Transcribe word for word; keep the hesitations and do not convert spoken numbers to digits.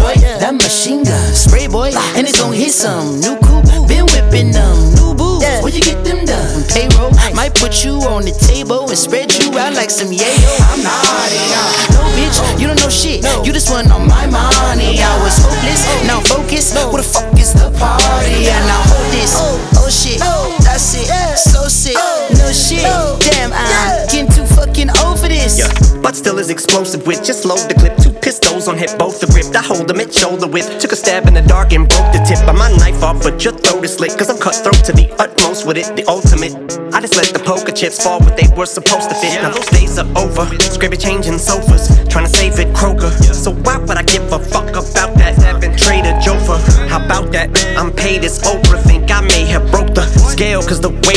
boy, that machine gun. Spray boy, and it's gon' hit some. New coupe, been whipping them. New boots, where you get them done? Payroll, might put you on the table and spread you out like some yayo. I'm naughty, no bitch, you don't know shit. You just want all my money. I was hopeless, now focus. Where the fuck is the party? And now hold this. Oh shit, that's it. So sick, no shit. Damn, I'm getting too fucking old for this. Yeah, but still is explosive with. Just load the clip, two pistols on hip, both are ripped. I hold them at shoulder width. Took a stab in the dark and broke the tip of my knife off, but your throat is slit. Cause I'm cutthroat to the utmost with it, the ultimate. I just let the poker chips fall where they were supposed to fit. Now those days are over. Scrape it, changing sofas, trying to save it Kroger. So why would I give a fuck about that? Having Trader Joe for. How about that? I'm paid as Oprah. Think I may have broke the scale, cause the